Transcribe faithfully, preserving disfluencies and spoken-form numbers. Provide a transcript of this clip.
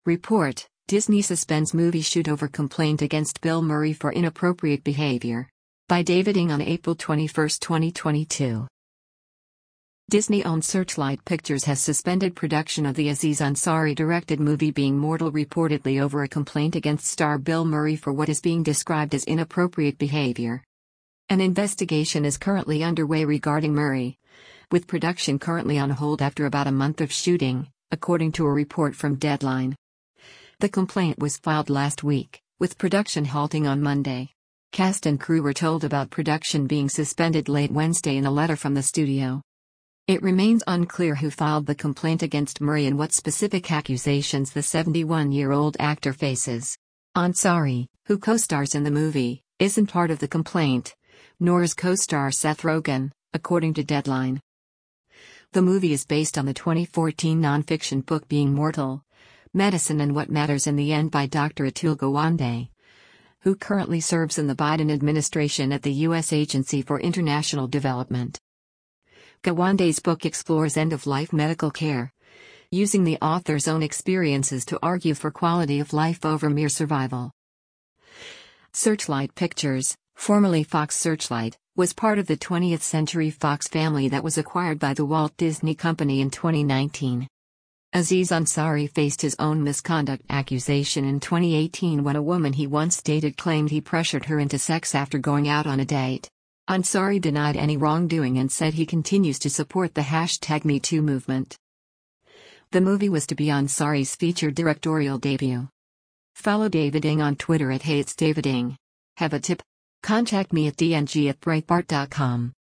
Report: Disney suspends movie shoot over complaint against Bill Murray for inappropriate behavior. By David Ng on April twenty-first, twenty twenty-two. Disney-owned Searchlight Pictures has suspended production of the Aziz Ansari-directed movie Being Mortal reportedly over a complaint against star Bill Murray for what is being described as inappropriate behavior. An investigation is currently underway regarding Murray, with production currently on hold after about a month of shooting, according to a report from Deadline. The complaint was filed last week, with production halting on Monday. Cast and crew were told about production being suspended late Wednesday in a letter from the studio. It remains unclear who filed the complaint against Murray and what specific accusations the seventy-one-year-old actor faces. Ansari, who co-stars in the movie, isn't part of the complaint, nor is co-star Seth Rogen, according to Deadline. The movie is based on the twenty fourteen nonfiction book Being Mortal: Medicine and What Matters in the End by Doctor Atul Gawande, who currently serves in the Biden administration at the U S Agency for International Development. Gawande's book explores end-of-life medical care, using the author's own experiences to argue for quality of life over mere survival. Searchlight Pictures, formerly Fox Searchlight, was part of the twentieth Century Fox family that was acquired by the Walt Disney Company in twenty nineteen. Aziz Ansari faced his own misconduct accusation in twenty eighteen when a woman he once dated claimed he pressured her into sex after going out on a date. Ansari denied any wrongdoing and said he continues to support the hashtag MeToo movement. The movie was to be Ansari's feature directorial debut. Follow David Ng on Twitter at Hey It's David Ng. Have a tip? Contact me at d n g at breitbart dot com.